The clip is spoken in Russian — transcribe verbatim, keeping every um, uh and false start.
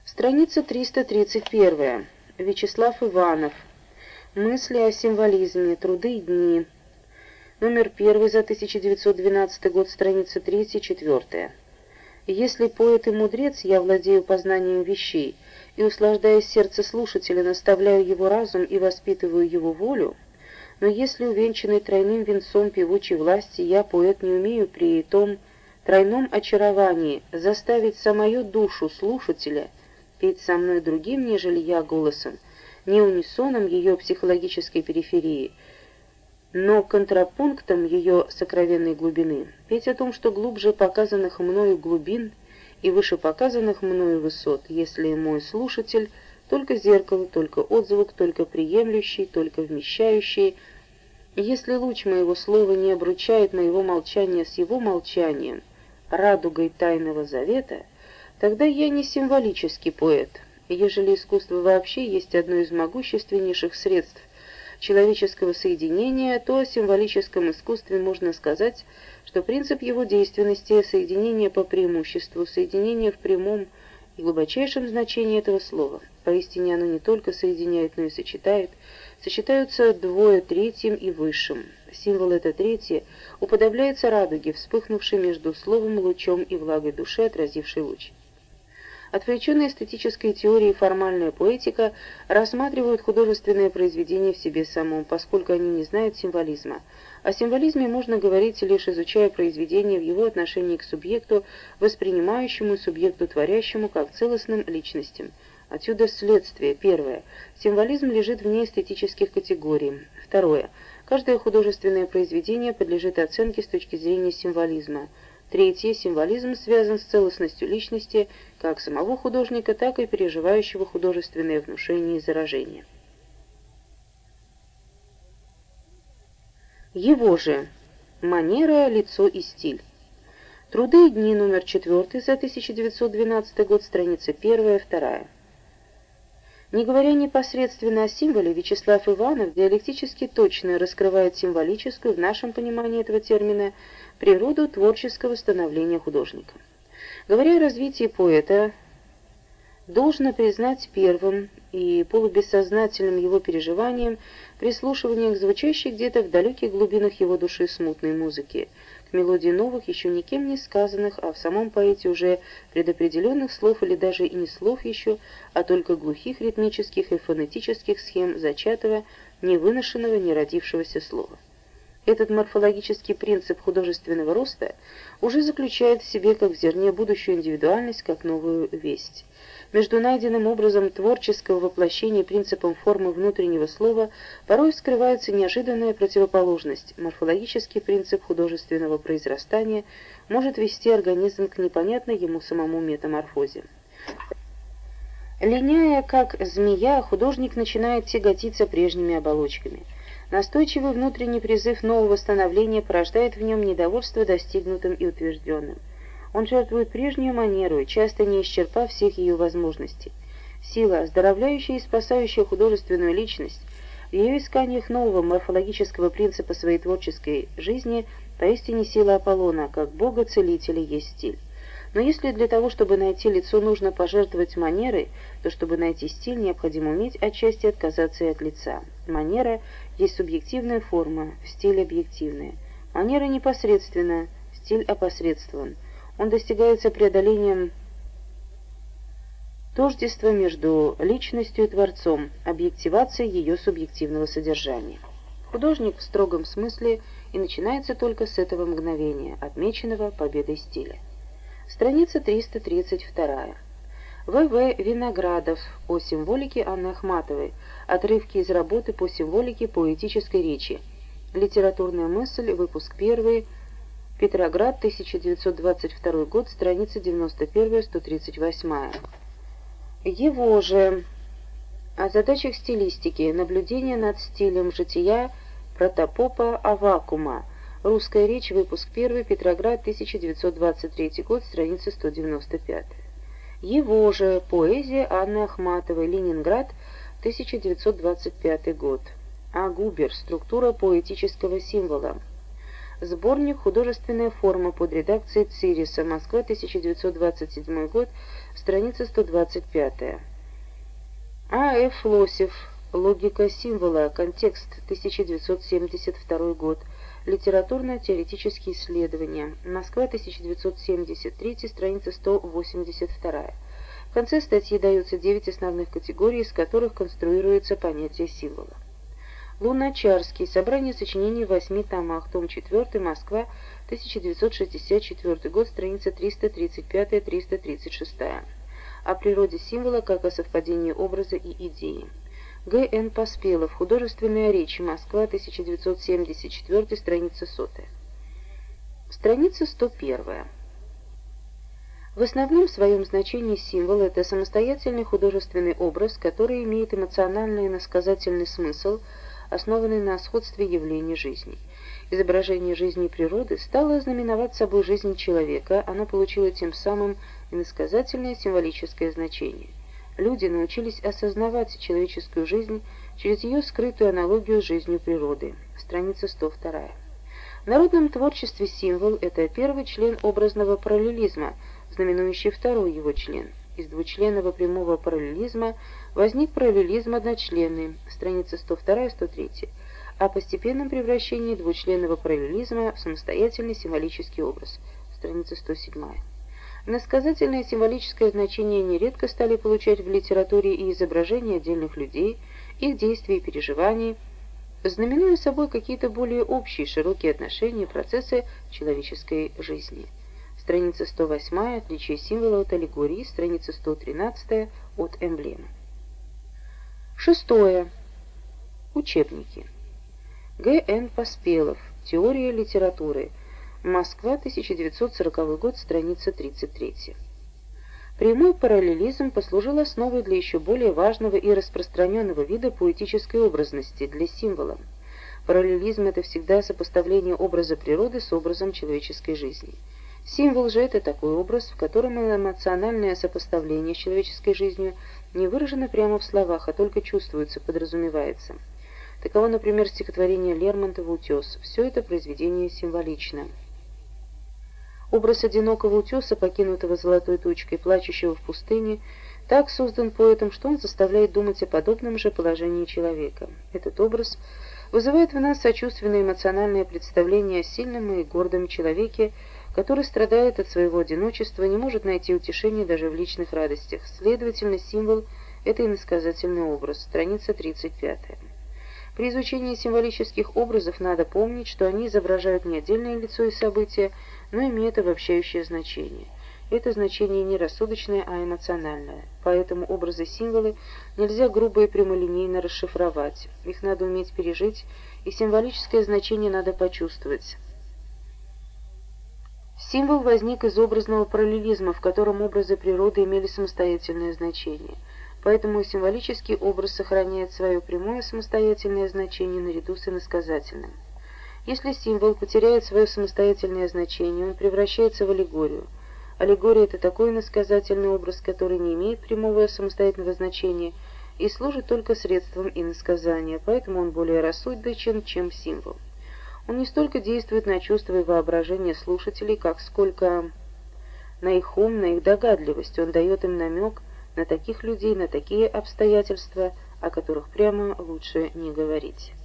Страница триста тридцать один. Вячеслав Иванов. Мысли о символизме. Труды и дни. Номер первый за тысяча девятьсот двенадцатый год, страница третья, четвертая. Если поэт и мудрец, я владею познанием вещей, и, услаждая сердце слушателя, наставляю его разум и воспитываю его волю, но если, увенчанный тройным венцом певучей власти, я, поэт, не умею при том тройном очаровании заставить самую душу слушателя петь со мной другим, нежели я, голосом, не унисоном ее психологической периферии, но контрапунктом ее сокровенной глубины, петь о том, что глубже показанных мною глубин и выше показанных мною высот, если мой слушатель только зеркало, только отзвук, только приемлющий, только вмещающий, если луч моего слова не обручает моего молчания с его молчанием, радугой тайного завета, тогда я не символический поэт. Ежели искусство вообще есть одно из могущественнейших средств человеческого соединения, то о символическом искусстве можно сказать, что принцип его действенности — соединение по преимуществу, соединение в прямом и глубочайшем значении этого слова. Поистине оно не только соединяет, но и сочетает. Сочетаются двое третьим и высшим. Символ это третье уподобляется радуге, вспыхнувшей между словом, лучом и влагой души, отразившей луч. Отвлеченная эстетической теорией формальная поэтика рассматривают художественное произведение в себе самом, поскольку они не знают символизма. О символизме можно говорить, лишь изучая произведение в его отношении к субъекту, воспринимающему и субъекту творящему, как целостным личностям. Отсюда следствие. Первое. Символизм лежит вне эстетических категорий. Второе. Каждое художественное произведение подлежит оценке с точки зрения символизма. Третье. Символизм связан с целостностью личности как самого художника, так и переживающего художественное внушение и заражение. Его же. Манера, лицо и стиль. Труды и дни, номер четвертый за тысяча девятьсот двенадцатый год, страница первая, вторая. Не говоря непосредственно о символе, Вячеслав Иванов диалектически точно раскрывает символическую, в нашем понимании этого термина, природу творческого становления художника. Говоря о развитии поэта, должно признать первым и полубессознательным его переживанием прислушивание к звучащей где-то в далеких глубинах его души смутной музыки, к мелодии новых, еще никем не сказанных, а в самом поэте уже предопределенных слов или даже и не слов еще, а только глухих ритмических и фонетических схем зачатого, невыношенного, не родившегося слова. Этот морфологический принцип художественного роста уже заключает в себе как в зерне будущую индивидуальность, как новую весть. Между найденным образом творческого воплощения принципом формы внутреннего слова порой скрывается неожиданная противоположность. Морфологический принцип художественного произрастания может вести организм к непонятной ему самому метаморфозе. Линяя, как змея, художник начинает тяготиться прежними оболочками. Настойчивый внутренний призыв нового становления порождает в нем недовольство достигнутым и утвержденным. Он жертвует прежнюю манеру, часто не исчерпав всех ее возможностей. Сила, оздоровляющая и спасающая художественную личность, в ее исканиях нового морфологического принципа своей творческой жизни поистине сила Аполлона, как бога-целителя есть стиль. Но если для того, чтобы найти лицо, нужно пожертвовать манерой, то чтобы найти стиль, необходимо уметь отчасти отказаться и от лица. Манера есть субъективная форма, стиль объективная. Манера непосредственна, стиль опосредствован. Он достигается преодолением тождества между личностью и творцом, объективацией ее субъективного содержания. Художник в строгом смысле и начинается только с этого мгновения, отмеченного победой стиля. Страница триста тридцать два. В В. Виноградов о символике Анны Ахматовой. Отрывки из работы по символике поэтической речи. Литературная мысль. Выпуск первый. Петроград, тысяча девятьсот двадцать второй год. Страница девяносто первая, сто тридцать восьмая. Его же. О задачах стилистики. Наблюдение над стилем жития протопопа Аввакума. Русская речь, выпуск первый, Петроград, тысяча девятьсот двадцать третий год, страница сто девяносто пятая. Его же. Поэзия Анны Ахматовой. Ленинград, тысяча девятьсот двадцать пятый год. А. Губер. Структура поэтического символа. Сборник «Художественная форма» под редакцией Цириса. Москва, тысяча девятьсот двадцать седьмой год, страница сто двадцать пятая. А. Ф. Лосев. Логика символа. Контекст. тысяча девятьсот семьдесят второй год. Литературно-теоретические исследования. Москва, тысяча девятьсот семьдесят третий, страница сто восемьдесят вторая. В конце статьи даются девять основных категорий, из которых конструируется понятие символа. Луначарский. Собрание сочинений в восьми томах. Том четвёртый. Москва, тысяча девятьсот шестьдесят четвёртый год, страница триста тридцать пятая — триста тридцать шестая. О природе символа как о совпадении образа и идеи. Г. Н. Поспелов. Художественная речь. Москва, тысяча девятьсот семьдесят четвёртый, страница сотая. Страница сто первая. В основном своем значении символ – это самостоятельный художественный образ, который имеет эмоциональный и иносказательный смысл, основанный на сходстве явлений жизни. Изображение жизни и природы стало знаменовать собой жизнь человека, оно получило тем самым иносказательное символическое значение. Люди научились осознавать человеческую жизнь через ее скрытую аналогию с жизнью природы. Страница сто вторая. В народном творчестве символ – это первый член образного параллелизма, знаменующий второй его член. Из двучленного прямого параллелизма возник параллелизм одночленный. Страница сто вторая — сто третья. О постепенном превращении двучленного параллелизма в самостоятельный символический образ. Страница сто седьмая. Иносказательное символическое значение нередко стали получать в литературе и изображения отдельных людей, их действий и переживаний, знаменуя собой какие-то более общие широкие отношения и процессы человеческой жизни. Страница сто восьмая. Отличие символа от аллегории. Страница сто тринадцатая. От эмблемы. Шестое. Учебники. Г. Н. Поспелов. Теория литературы. Москва, тысяча девятьсот сороковой год, страница тридцать третья. Прямой параллелизм послужил основой для еще более важного и распространенного вида поэтической образности, для символа. Параллелизм – это всегда сопоставление образа природы с образом человеческой жизни. Символ же – это такой образ, в котором эмоциональное сопоставление с человеческой жизнью не выражено прямо в словах, а только чувствуется, подразумевается. Таково, например, стихотворение Лермонтова «Утес». Все это произведение символично. Образ одинокого утеса, покинутого золотой тучкой, плачущего в пустыне, так создан поэтом, что он заставляет думать о подобном же положении человека. Этот образ вызывает в нас сочувственное эмоциональное представление о сильном и гордом человеке, который страдает от своего одиночества, не может найти утешения даже в личных радостях. Следовательно, символ – это иносказательный образ. Страница тридцать пятая. При изучении символических образов надо помнить, что они изображают не отдельное лицо и события, но имеют обобщающее значение. Это значение не рассудочное, а эмоциональное. Поэтому образы-символы нельзя грубо и прямолинейно расшифровать. Их надо уметь пережить, и символическое значение надо почувствовать. Символ возник из образного параллелизма, в котором образы природы имели самостоятельное значение. Поэтому символический образ сохраняет свое прямое самостоятельное значение наряду с иносказательным. Если символ потеряет свое самостоятельное значение, он превращается в аллегорию. Аллегория – это такой иносказательный образ, который не имеет прямого самостоятельного значения и служит только средством иносказания, поэтому он более рассудочен, чем символ. Он не столько действует на чувства и воображение слушателей, как сколько на их ум, на их догадливость. Он дает им намек на таких людей, на такие обстоятельства, о которых прямо лучше не говорить.